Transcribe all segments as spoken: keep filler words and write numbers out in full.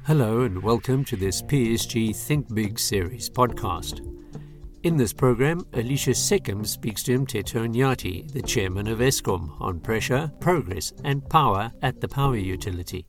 Hello and welcome to this P S G Think Big series podcast. In this program, Alicia Seckham speaks to Mteto Nyati, the chairman of Eskom, on pressure, progress and power at the power utility.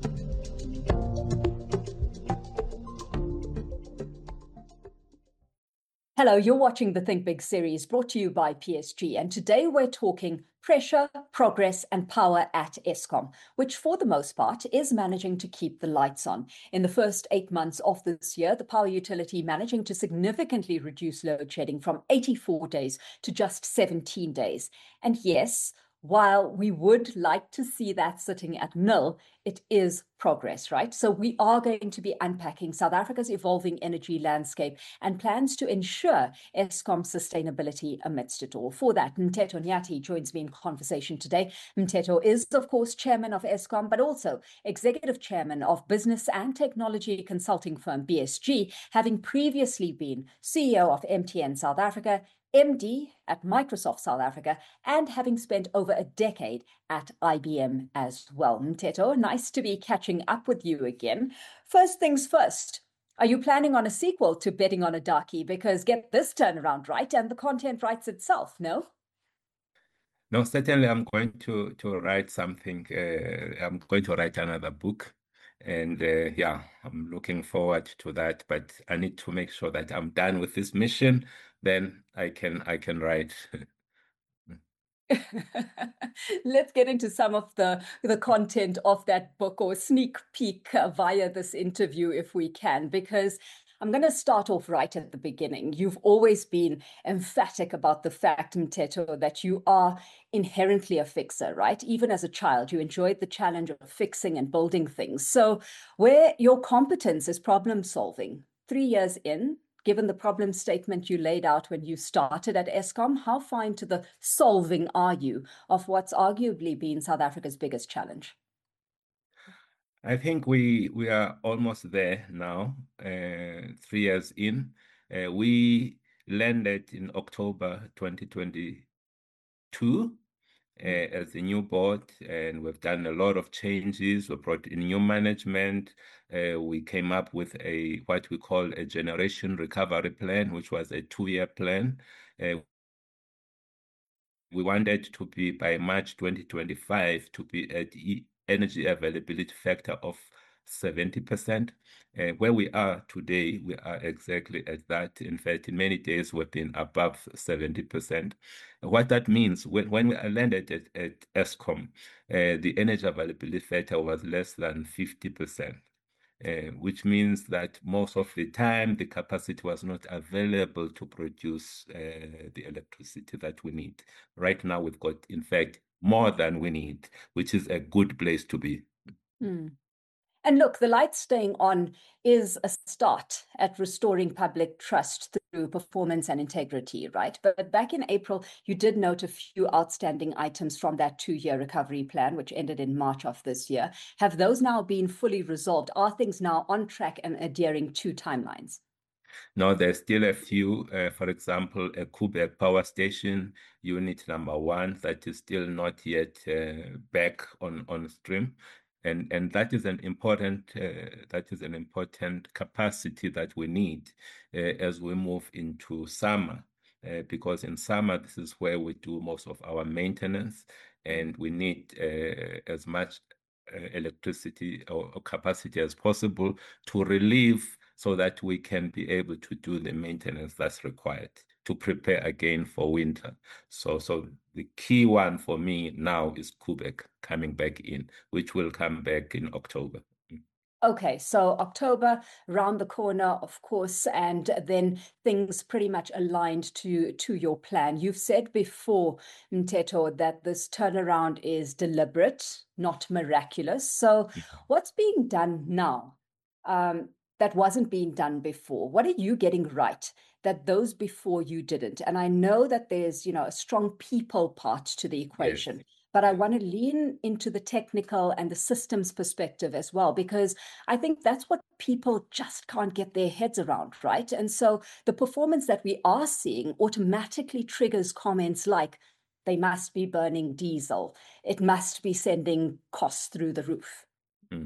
Hello, you're watching the Think Big series brought to you by P S G, and today we're talking pressure, progress and power at Eskom, which for the most part is managing to keep the lights on. In the first eight months of this year, the power utility managing to significantly reduce load shedding from eighty-four days to just seventeen days. And yes, while we would like to see that sitting at nil, it is progress, right? So we are going to be unpacking South Africa's evolving energy landscape and plans to ensure Eskom's sustainability amidst it all. For that, Mteto Nyati joins me in conversation today. Mteto is, of course, chairman of Eskom, but also executive chairman of business and technology consulting firm B S G, having previously been C E O of M T N South Africa, M D at Microsoft South Africa, and having spent over a decade at I B M as well. Mteto, nice to be catching up with you again. First things first, are you planning on a sequel to Betting on a Darkie? Because get this turnaround right and the content writes itself, no? No, certainly I'm going to, to write something. Uh, I'm going to write another book. And uh, yeah, I'm looking forward to that. But I need to make sure that I'm done with this mission. Then I can I can write. Let's get into some of the, the content of that book, or sneak peek uh, via this interview if we can, because I'm going to start off right at the beginning. You've always been emphatic about the fact, Mteto, that you are inherently a fixer, right? Even as a child, you enjoyed the challenge of fixing and building things. So where your competence is problem solving, three years in, given the problem statement you laid out when you started at Eskom, how far into the solving are you of what's arguably been South Africa's biggest challenge? I think we we are almost there now, uh, three years in. Uh, we landed in October twenty twenty-two uh, as a new board, and we've done a lot of changes. We brought in new management. Uh, we came up with a what we call a generation recovery plan, which was a two-year plan. Uh, we wanted to be by March twenty twenty-five to be at the energy availability factor of seventy percent. Uh, where we are today, we are exactly at that. In fact, in many days, we've been above seventy percent. What that means, when, when we landed at, at Eskom, uh, the energy availability factor was less than fifty percent. Uh, which means that most of the time the capacity was not available to produce uh, the electricity that we need. Right now, we've got, in fact, more than we need, which is a good place to be. Hmm. And look, the light staying on is a start at restoring public trust through performance and integrity, right? But back in April, you did note a few outstanding items from that two-year recovery plan, which ended in March of this year. Have those now been fully resolved? Are things now on track and adhering to timelines? No, there's still a few, uh, for example, a Koeberg power station, unit number one, that is still not yet uh, back on, on stream. And, and that is an important uh, that is an important capacity that we need uh, as we move into summer, uh, because in summer this is where we do most of our maintenance, and we need uh, as much uh, electricity or, or capacity as possible to relieve, so that we can be able to do the maintenance that's required to prepare again for winter. So, so the key one for me now is Koeberg coming back in, which will come back in October. Okay, so October, round the corner, of course, and then things pretty much aligned to, to your plan. You've said before, Mteto, that this turnaround is deliberate, not miraculous. So what's being done now um, that wasn't being done before? What are you getting right that those before you didn't? And I know that there's, you know, a strong people part to the equation. Yes. But I want to lean into the technical and the systems perspective as well, because I think that's what people just can't get their heads around, right? And so the performance that we are seeing automatically triggers comments like, they must be burning diesel. It must be sending costs through the roof. Mm.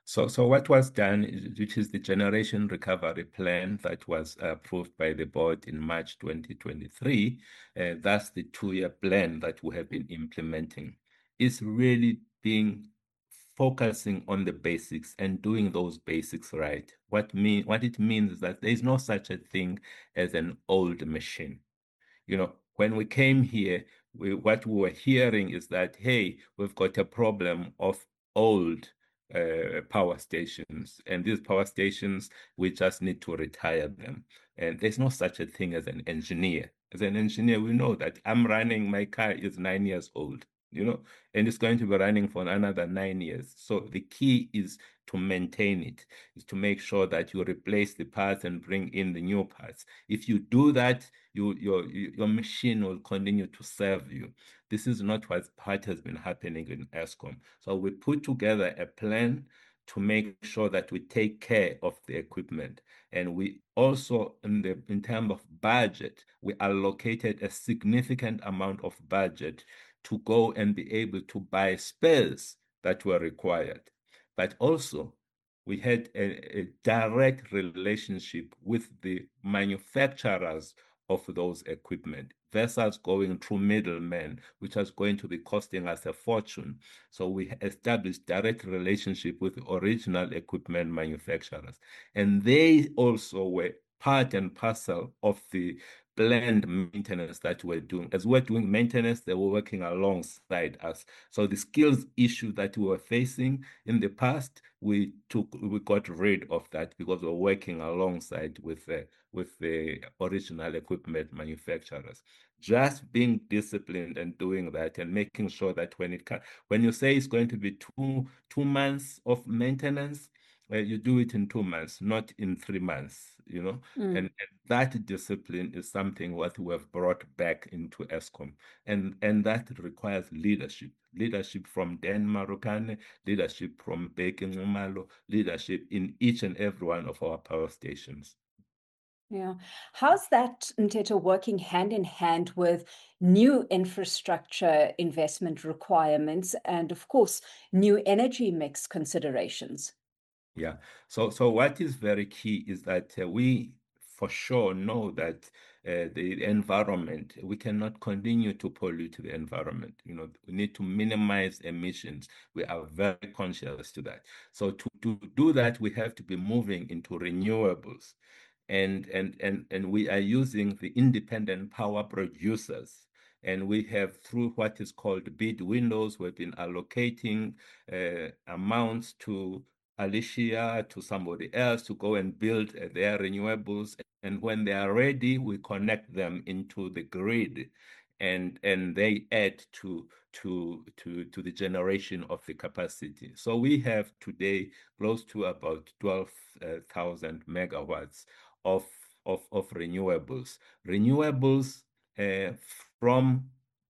So, so what was done, which is the Generation Recovery Plan that was approved by the board in March twenty twenty-three, uh, that's the two-year plan that we have been implementing, is really being focusing on the basics and doing those basics right. What mean what it means is that there is no such a thing as an old machine. You know, when we came here, we, what we were hearing is that, hey, we've got a problem of old uh, power stations, and these power stations, we just need to retire them. And there's no such a thing as an engineer. As an engineer, we know that I'm running, my car is nine years old, you know, and it's going to be running for another nine years. So the key is to maintain it, is to make sure that you replace the parts and bring in the new parts. If you do that, you, your, your machine will continue to serve you. This is not what, what has been happening in Eskom. So we put together a plan to make sure that we take care of the equipment. And we also, in, the, in terms of budget, we allocated a significant amount of budget to go and be able to buy spares that were required. But also, we had a, a direct relationship with the manufacturers of those equipment versus going through middlemen, which was going to be costing us a fortune. So we established direct relationship with original equipment manufacturers. And they also were part and parcel of the planned maintenance that we're doing. As we're doing maintenance, they were working alongside us. So the skills issue that we were facing in the past, we took, we got rid of that because we're working alongside with the, with the original equipment manufacturers. Just being disciplined and doing that and making sure that when it can, when you say it's going to be two, two months of maintenance, uh, you do it in two months, not in three months, you know, mm. and, and that discipline is something what we have brought back into Eskom, and and that requires leadership, leadership from Dan Marukane, leadership from Bheki Nxumalo, leadership in each and every one of our power stations. Yeah. How's that, Mteto, working hand in hand with new infrastructure investment requirements and, of course, new energy mix considerations? Yeah. So, so what is very key is that uh, we for sure know that uh, the environment, we cannot continue to pollute the environment. You know, we need to minimize emissions. We are very conscious to that. So to, to do that, we have to be moving into renewables. And, and, and, and we are using the independent power producers. And we have, through what is called bid windows, we've been allocating uh, amounts to Alicia, to somebody else to go and build uh, their renewables. And when they are ready, we connect them into the grid. And, and they add to, to, to, to the generation of the capacity. So we have today close to about twelve thousand megawatts of, of, of renewables. Renewables uh, from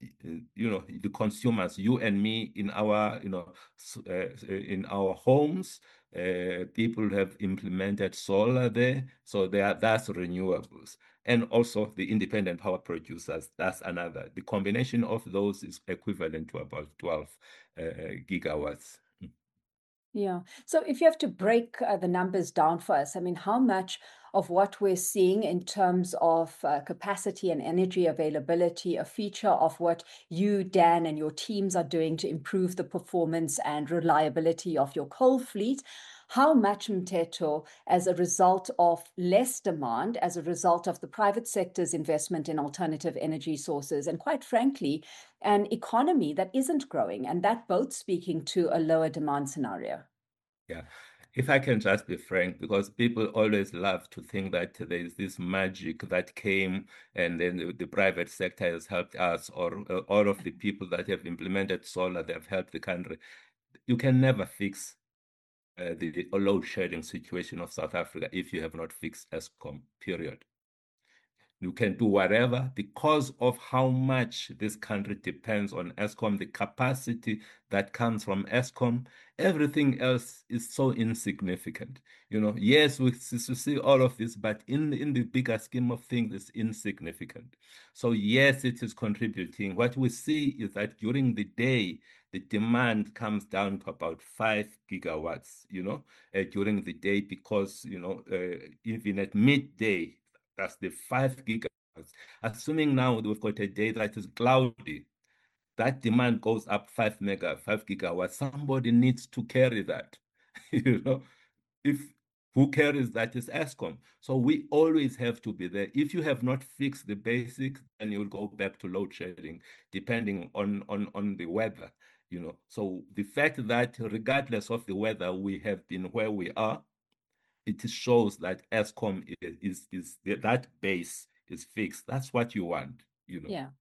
you know the consumers, you and me, in our you know uh, in our homes. Uh, people have implemented solar there, so they are, that's renewables. And also the independent power producers, that's another. The combination of those is equivalent to about twelve uh, gigawatts. Yeah. So if you have to break uh, the numbers down for us, I mean, how much of what we're seeing in terms of uh, capacity and energy availability, a feature of what you, Dan, and your teams are doing to improve the performance and reliability of your coal fleet? How much, Mteto, as a result of less demand, as a result of the private sector's investment in alternative energy sources, and quite frankly, an economy that isn't growing, and that both speaking to a lower demand scenario? Yeah. If I can just be frank, because people always love to think that there's this magic that came and then the, the private sector has helped us, or uh, all of the people that have implemented solar, they have helped the country. You can never fix uh, the, the load shedding situation of South Africa if you have not fixed Eskom, period. You can do whatever because of how much this country depends on Eskom, the capacity that comes from Eskom. Everything else is so insignificant. You know, yes, we see all of this, but in, in the bigger scheme of things, it's insignificant. So yes, it is contributing. What we see is that during the day, the demand comes down to about five gigawatts, you know, uh, during the day, because, you know, uh, even at midday, that's the five gigawatts. Assuming now we've got a day that is cloudy, that demand goes up five mega, five gigawatts. Somebody needs to carry that. You know, if who carries that is Eskom. So we always have to be there. If you have not fixed the basics, then you'll go back to load shedding, depending on on on the weather. You know, so the fact that regardless of the weather, we have been where we are, it shows that Eskom is, is, is that base is fixed. That's what you want, you know. Yeah.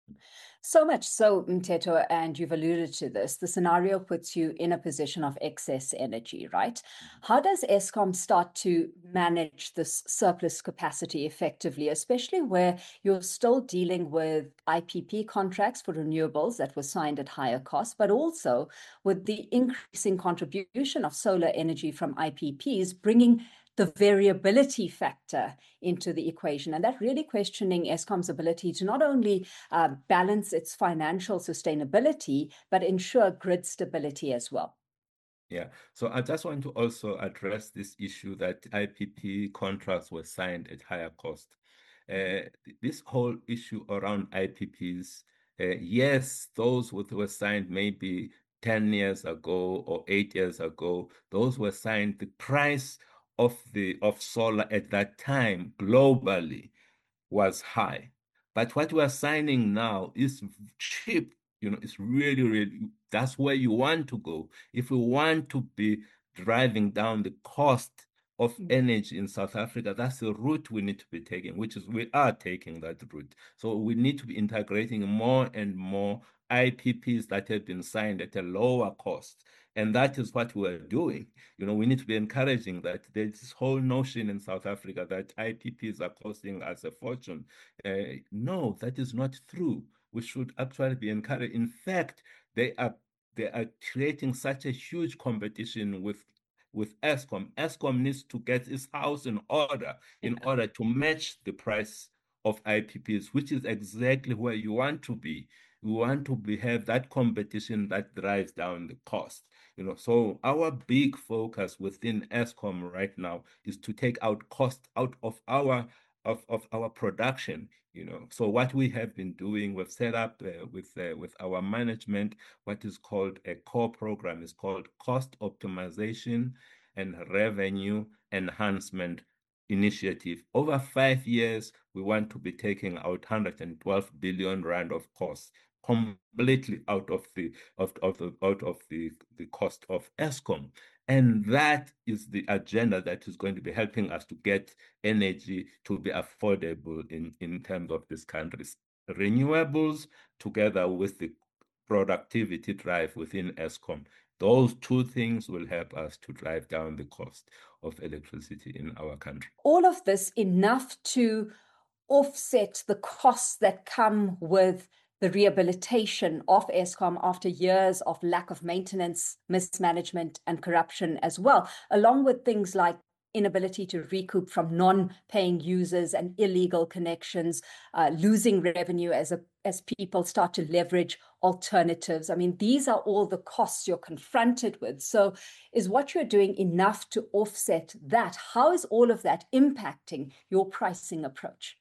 So much so, Mteto, and you've alluded to this, the scenario puts you in a position of excess energy, right? How does Eskom start to manage this surplus capacity effectively, especially where you're still dealing with I P P contracts for renewables that were signed at higher cost, but also with the increasing contribution of solar energy from I P Ps, bringing the variability factor into the equation, and that really questioning Eskom's ability to not only uh, balance its financial sustainability, but ensure grid stability as well. Yeah, so I just want to also address this issue that I P P contracts were signed at higher cost. Uh, this whole issue around I P Ps, uh, yes, those who were signed maybe ten years ago or eight years ago, those were signed, the price of the of solar at that time globally was high. But what we are signing now is cheap. You know, it's really, really, that's where you want to go. If we want to be driving down the cost of energy in South Africa, that's the route we need to be taking, which is we are taking that route. So we need to be integrating more and more I P Ps that have been signed at a lower cost. And that is what we're doing. You know, we need to be encouraging that. There's this whole notion in South Africa that I P Ps are costing us a fortune. Uh, no, that is not true. We should actually be encouraged. In fact, they are they are creating such a huge competition with with Eskom. Eskom needs to get its house in order in yeah. order to match the price of I P Ps, which is exactly where you want to be. We want to be, have that competition that drives down the cost. You know, so our big focus within Eskom right now is to take out cost out of our of, of our production. You know, so what we have been doing, we've set up uh, with uh, with our management what is called a core program. It's called Cost Optimization and Revenue Enhancement Initiative. Over five years, we want to be taking out one hundred twelve billion rand of costs, completely out of the of, of the out of the, the cost of Eskom. And that is the agenda that is going to be helping us to get energy to be affordable in, in terms of this country's renewables, together with the productivity drive within Eskom. Those two things will help us to drive down the cost of electricity in our country. All of this enough to offset the costs that come with the rehabilitation of Eskom after years of lack of maintenance, mismanagement, and corruption as well, along with things like inability to recoup from non-paying users and illegal connections, uh, losing revenue as a as people start to leverage alternatives. I mean, these are all the costs you're confronted with. So is what you're doing enough to offset that? How is all of that impacting your pricing approach?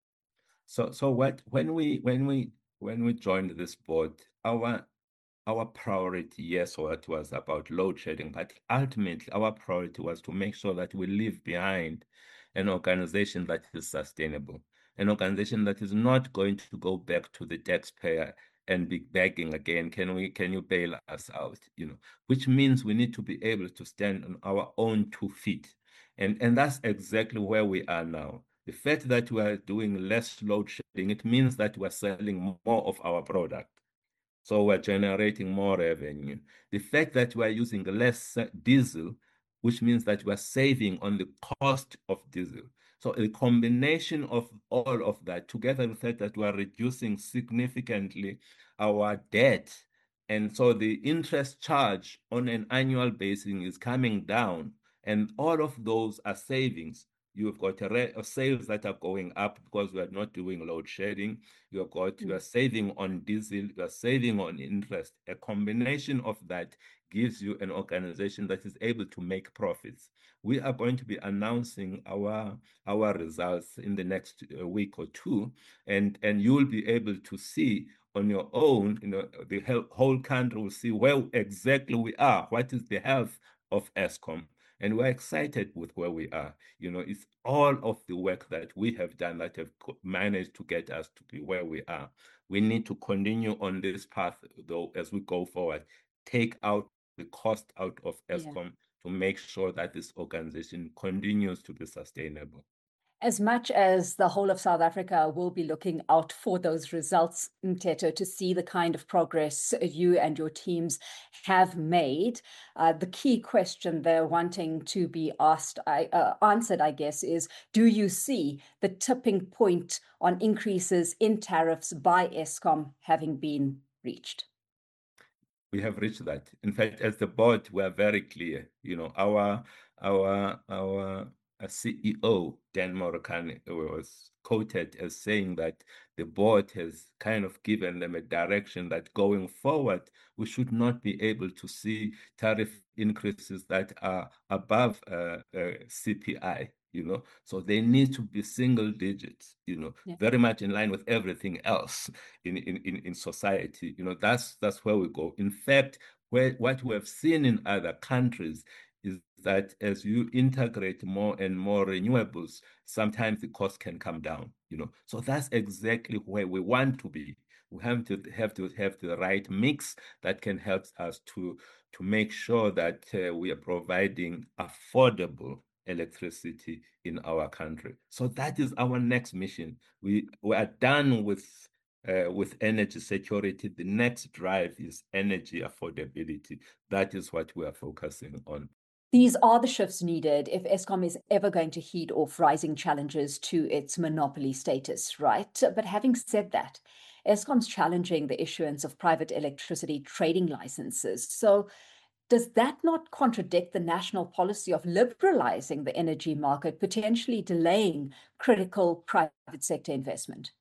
So so what when we when we when we joined this board, our our priority, yes, what was about load shedding, but ultimately our priority was to make sure that we leave behind an organization that is sustainable, an organization that is not going to go back to the taxpayer and be begging again, can we, can you bail us out? You know, which means we need to be able to stand on our own two feet. And, and that's exactly where we are now. The fact that we are doing less load shedding, it means that we're selling more of our product. So we're generating more revenue. The fact that we're using less diesel, which means that we're saving on the cost of diesel. So a combination of all of that, together with the fact that we are reducing significantly our debt, and so the interest charge on an annual basis is coming down, and all of those are savings. You've got a re- a sales that are going up because we are not doing load shedding. You've got, you are saving on diesel, you are saving on interest. A combination of that gives you an organization that is able to make profits. We are going to be announcing our our results in the next uh, week or two, and and you will be able to see on your own. You know, the whole country will see where exactly we are, what is the health of Eskom. And we're excited with where we are. You know, it's all of the work that we have done that have managed to get us to be where we are. We need to continue on this path, though, as we go forward, take out the cost out of Eskom, yeah, to make sure that this organization continues to be sustainable. As much as the whole of South Africa will be looking out for those results, Mteto, to see the kind of progress you and your teams have made, uh, the key question they're wanting to be asked, I, uh, answered, I guess, is, do you see the tipping point on increases in tariffs by Eskom having been reached? We have reached that. In fact, as the board, we are very clear. You know, our our our C E O, Dan Morikane, was quoted as saying that the board has kind of given them a direction that going forward, we should not be able to see tariff increases that are above uh, uh, C P I. You know, so they need to be single digits, you know, yeah, very much in line with everything else in, in, in, in society. You know, that's that's where we go. In fact, where what we have seen in other countries is that as you integrate more and more renewables, sometimes the cost can come down, you know. So that's exactly where we want to be. We have to have to have the right mix that can help us to to make sure that uh, we are providing affordable electricity in our country. So that is our next mission. We, we are done with uh, with energy security. The next drive is energy affordability. That is what we are focusing on. These are the shifts needed if Eskom is ever going to head off rising challenges to its monopoly status, right? But having said that, Eskom's challenging the issuance of private electricity trading licenses. So does that not contradict the national policy of liberalizing the energy market, potentially delaying critical private sector investment?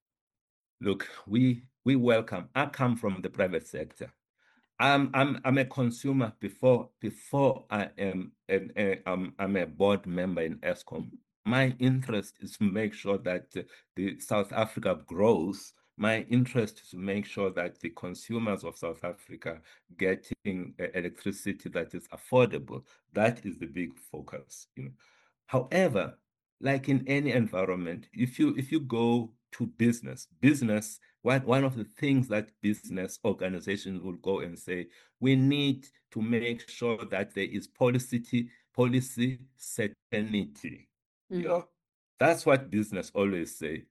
Look, we we welcome. I come from the private sector. I'm I'm I'm a consumer before before I am an, a, I'm, I'm a board member in Eskom. My interest is to make sure that uh, the South Africa grows. My interest is to make sure that the consumers of South Africa getting uh, electricity that is affordable. That is the big focus. You know. However, like in any environment, if you if you go to business, business, one, one of the things that business organizations will go and say, we need to make sure that there is policy, policy certainty. Mm. You know, that's what business always say.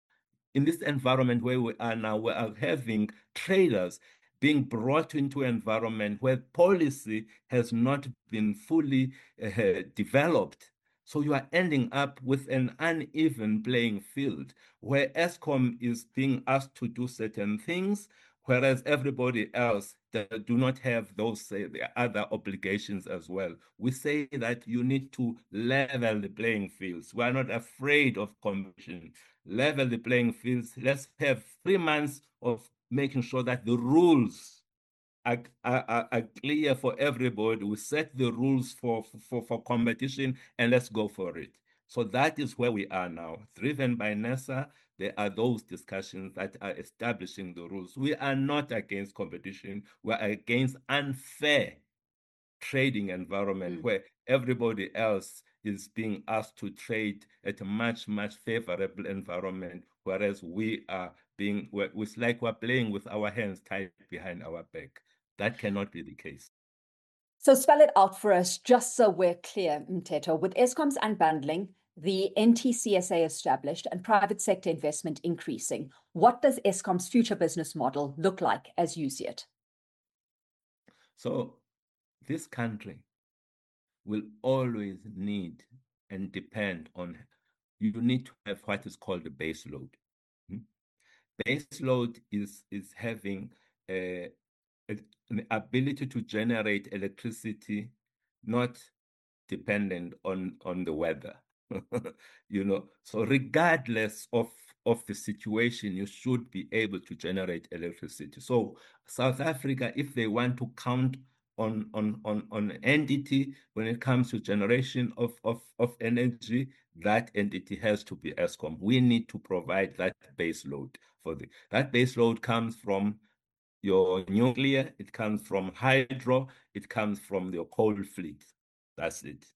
In this environment where we are now, we are having traders being brought into an environment where policy has not been fully uh, developed. So you are ending up with an uneven playing field where Eskom is being asked to do certain things, whereas everybody else do not have those say, the other obligations as well. We say that you need to level the playing fields. We are not afraid of competition. Level the playing fields. Let's have three months of making sure that the rules are, are, are clear for everybody. We set the rules for, for, for competition and let's go for it. So that is where we are now. Driven by NERSA, there are those discussions that are establishing the rules. We are not against competition. We are against unfair trading environment mm. where everybody else is being asked to trade at a much, much favorable environment, whereas we are being, it's like we're playing with our hands tied behind our back. That cannot be the case. So spell it out for us, just so we're clear, Mteto. With Eskom's unbundling, the N T C S A established, and private sector investment increasing, what does Eskom's future business model look like as you see it? So this country will always need and depend on you need to have what is called a base load. Hmm? Base load is, is having a, a, an ability to generate electricity not dependent on, on the weather. You know, so regardless of, of the situation, you should be able to generate electricity. So South Africa, if they want to count on on on on an entity when it comes to generation of, of, of energy, that entity has to be Eskom. We need to provide that base load for the that base load comes from your nuclear, it comes from hydro, it comes from your coal fleet. That's it.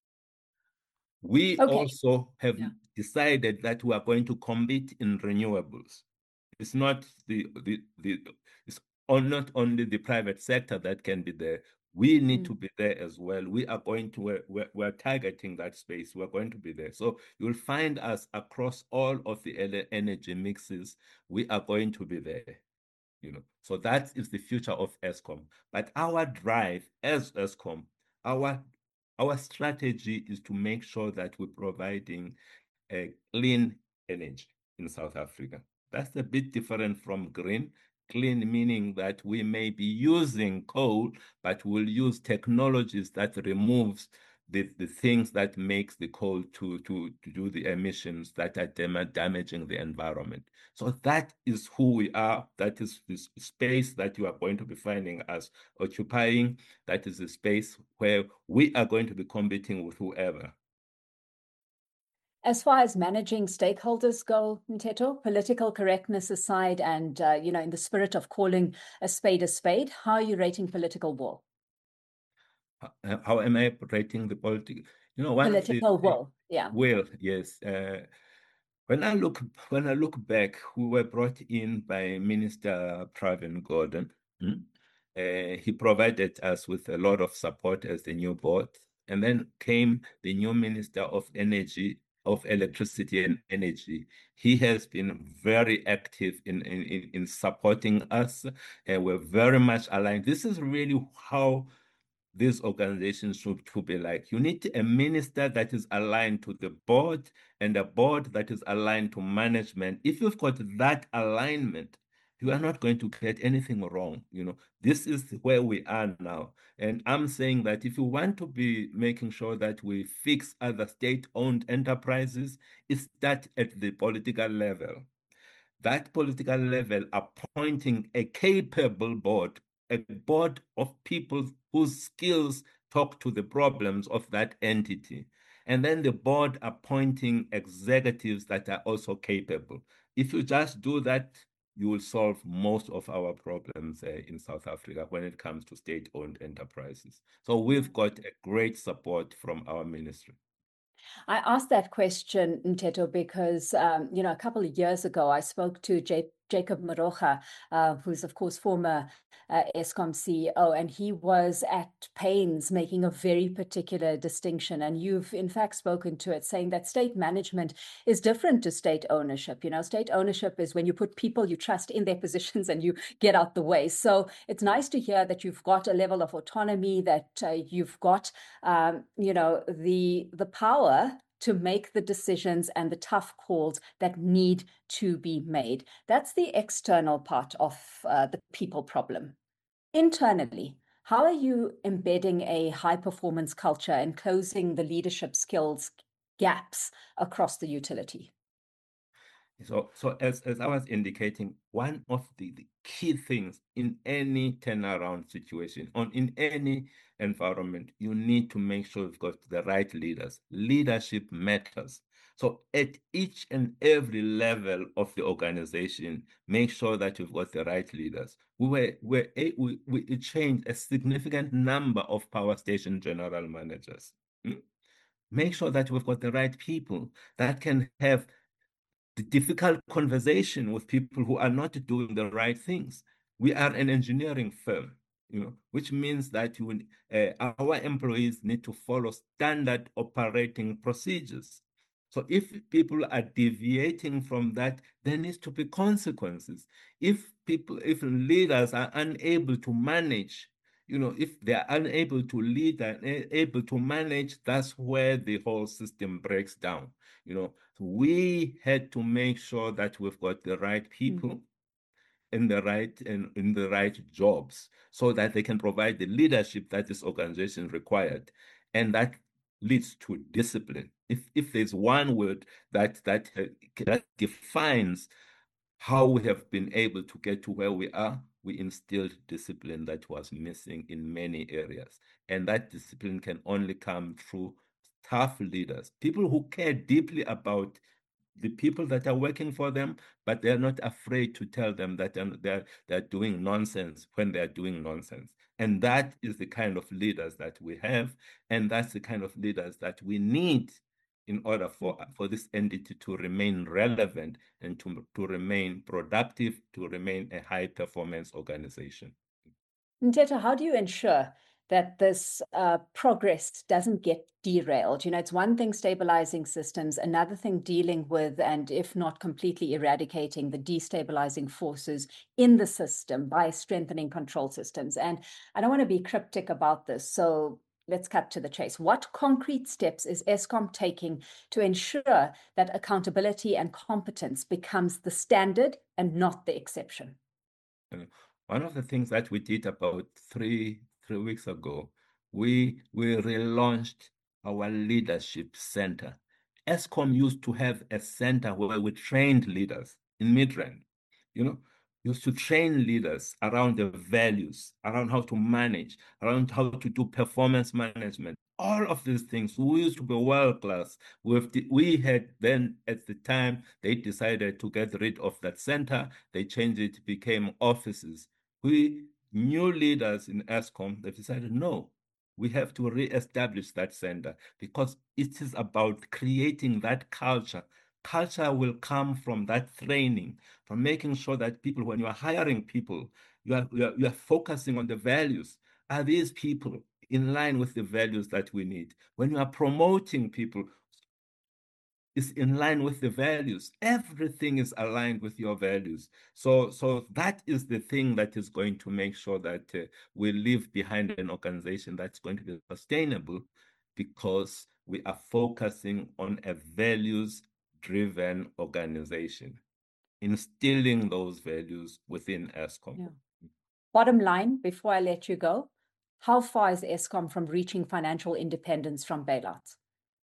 We Okay. also have Yeah. decided that we are going to compete in renewables. It's not the the the it's on, not only the private sector that can be there. We need Mm. to be there as well. We are going to we're, we're, we're targeting that space. We're going to be there. So you'll find us across all of the energy mixes. We are going to be there. You know, so that is the future of Eskom. But our drive as Eskom, our our strategy is to make sure that we're providing a clean energy in South Africa. That's a bit different from green. Clean meaning that we may be using coal, but we'll use technologies that removes the, the things that makes the coal to, to, to do the emissions that are dam damaging the environment. So that is who we are. That is the space that you are going to be finding us occupying. That is the space where we are going to be competing with whoever. As far as managing stakeholders go, Mteto, political correctness aside, and uh, you know, in the spirit of calling a spade a spade, how are you rating political will? How, how am I rating the political? You know, one political of the will, yeah. Will, yes. Uh, when I look when I look back, we were brought in by Minister Pravin Gordhan. Hmm? Uh, he provided us with a lot of support as the new board. And then came the new Minister of Energy, of Electricity and Energy. He has been very active in, in, in supporting us, and we're very much aligned. This is really how these organizations should, should be like. You need a minister that is aligned to the board and a board that is aligned to management. If you've got that alignment, you are not going to get anything wrong. You know, this is where we are now. And I'm saying that if you want to be making sure that we fix other state-owned enterprises, it's that at the political level. That political level appointing a capable board, a board of people whose skills talk to the problems of that entity. And then the board appointing executives that are also capable. If you just do that, you will solve most of our problems uh, in South Africa when it comes to state-owned enterprises. So we've got a great support from our ministry. I asked that question, Mteto, because, um, you know, a couple of years ago, I spoke to J Jacob Moroga, uh, who's, of course, former uh, Eskom C E O, and he was at pains making a very particular distinction. And you've, in fact, spoken to it, saying that state management is different to state ownership. You know, state ownership is when you put people you trust in their positions and you get out the way. So it's nice to hear that you've got a level of autonomy, that uh, you've got, um, you know, the the power to make the decisions and the tough calls that need to be made. That's the external part of uh, the people problem. Internally, how are you embedding a high performance culture and closing the leadership skills gaps across the utility? So, so as, as I was indicating, one of the, the key things in any turnaround situation, on in any environment, you need to make sure you've got the right leaders. Leadership matters. So at each and every level of the organization, make sure that you've got the right leaders. We were, were we, we changed a significant number of power station general managers. Hmm? Make sure that we've got the right people that can have the difficult conversation with people who are not doing the right things. We are an engineering firm, you know, which means that you, uh, our employees need to follow standard operating procedures. So if people are deviating from that, there needs to be consequences. If people, if leaders are unable to manage, you know, if they're unable to lead and able to manage, that's where the whole system breaks down. You know, we had to make sure that we've got the right people mm-hmm. in the right in, in the right jobs, so that they can provide the leadership that this organization required, and that leads to discipline. If if there's one word that that uh, that defines how we have been able to get to where we are, we instilled discipline that was missing in many areas. And that discipline can only come through tough leaders, people who care deeply about the people that are working for them, but they're not afraid to tell them that they're, they're doing nonsense when they're doing nonsense. And that is the kind of leaders that we have, and that's the kind of leaders that we need in order for, for this entity to remain relevant and to, to remain productive, to remain a high-performance organization. Mteto, how do you ensure that this uh, progress doesn't get derailed? You know, it's one thing stabilizing systems, another thing dealing with, and if not completely eradicating, the destabilizing forces in the system by strengthening control systems. And I don't want to be cryptic about this, so let's cut to the chase. What concrete steps is Eskom taking to ensure that accountability and competence becomes the standard and not the exception? One of the things that we did about three three weeks ago, we we relaunched our leadership center. Eskom used to have a center where we trained leaders in Midrand, you know, used to train leaders around the values, around how to manage, around how to do performance management. All of these things, we used to be world-class. We had then, at the time, they decided to get rid of that center. They changed it, became offices. We, new leaders in Eskom, they decided, no, we have to re-establish that center, because it is about creating that culture. Culture will come from that training, from making sure that people, when you are hiring people, you are, you are, you are focusing on the values. Are these people in line with the values that we need? When you are promoting people, is in line with the values. Everything is aligned with your values. So, so that is the thing that is going to make sure that uh, we leave behind an organization that's going to be sustainable, because we are focusing on a values-driven organization, instilling those values within Eskom. Yeah. Bottom line, before I let you go, how far is Eskom from reaching financial independence from bailouts?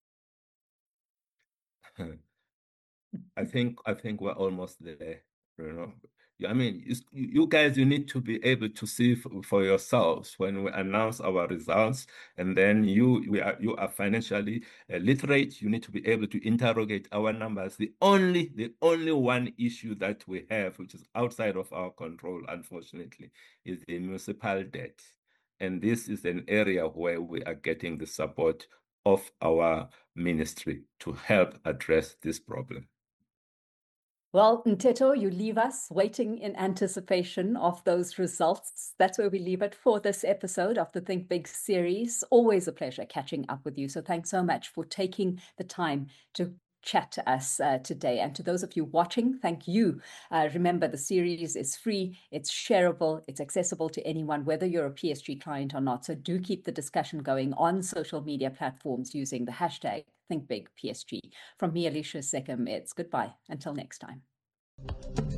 I think I think we're almost there. You know, I mean, you, you guys, you need to be able to see for, for yourselves when we announce our results, and then you we are you are financially uh, literate. You need to be able to interrogate our numbers. The only the only one issue that we have, which is outside of our control, unfortunately, is the municipal debt, and this is an area where we are getting the support of our ministry to help address this problem. Well, Mteto, you leave us waiting in anticipation of those results. That's where we leave it for this episode of the Think Big series. Always a pleasure catching up with you. So thanks so much for taking the time to chat to us uh, today. And to those of you watching, thank you. Uh, remember, the series is free, it's shareable, it's accessible to anyone, whether you're a P S G client or not. So do keep the discussion going on social media platforms using the hashtag ThinkBigPSG. From me, Alicia Seckham, it's goodbye until next time.